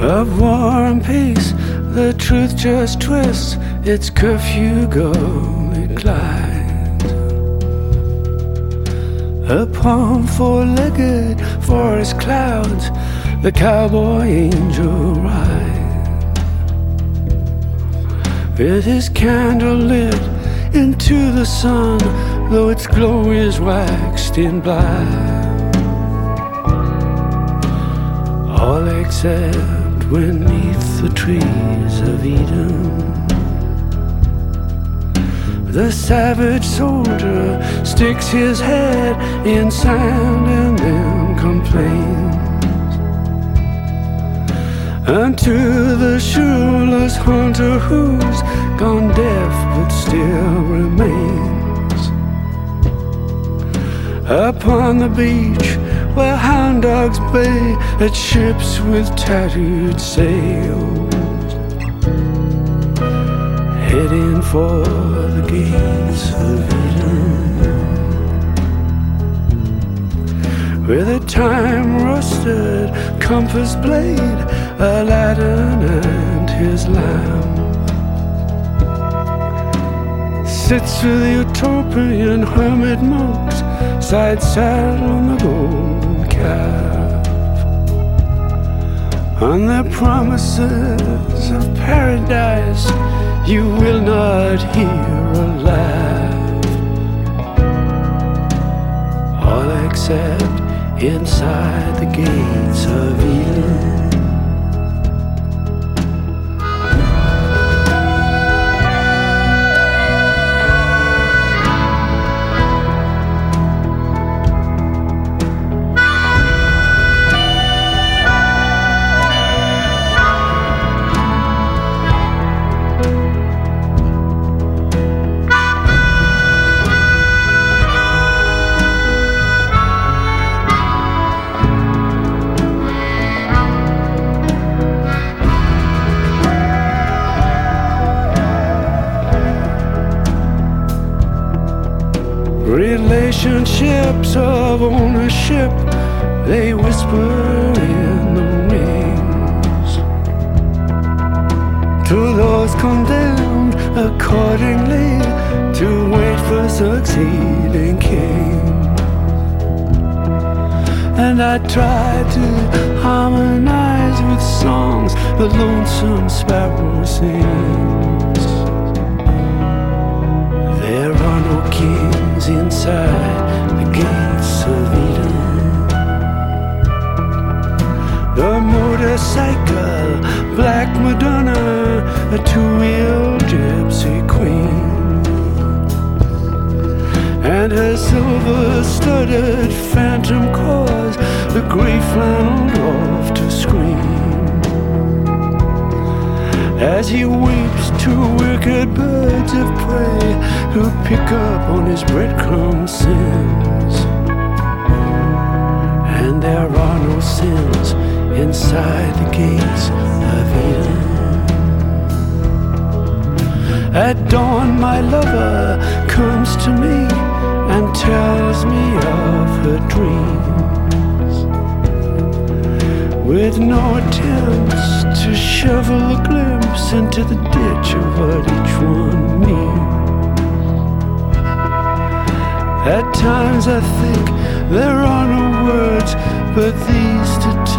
of war and peace, the truth just twists its curfew gully glide. Upon four-legged forest clouds, the cowboy angel rides, with his candle lit into the sun, though its glow is waxed in blind. All except beneath the trees of Eden, the savage soldier sticks his head in sand and then complains unto the shoeless hunter who's gone deaf but still remains. Upon the beach where hound dogs bay at ships with tattooed sails, heading for the gates of Eden, with a time-rusted compass blade, Aladdin and his lamp, sits with the utopian hermit monks, side saddle on the golden calf, on the promises of paradise you will not hear a laugh, all except inside the gates of Eden. Relationships of ownership, they whisper in the wings to those condemned accordingly to wait for succeeding kings. And I tried to harmonize with songs the lonesome sparrow sings. There are no kings inside the gates of Eden. The motorcycle, Black Madonna, a two-wheel gypsy queen, and her silver-studded phantom cause the grey flannel dwarf to scream, as he weeps two wicked birds of prey who pick up on his breadcrumb sins. And there are no sins inside the gates of Eden. At dawn my lover comes to me and tells me of her dreams, with no attempts to shovel a glimpse into the ditch of what each one needs. At times I think there are no words but these to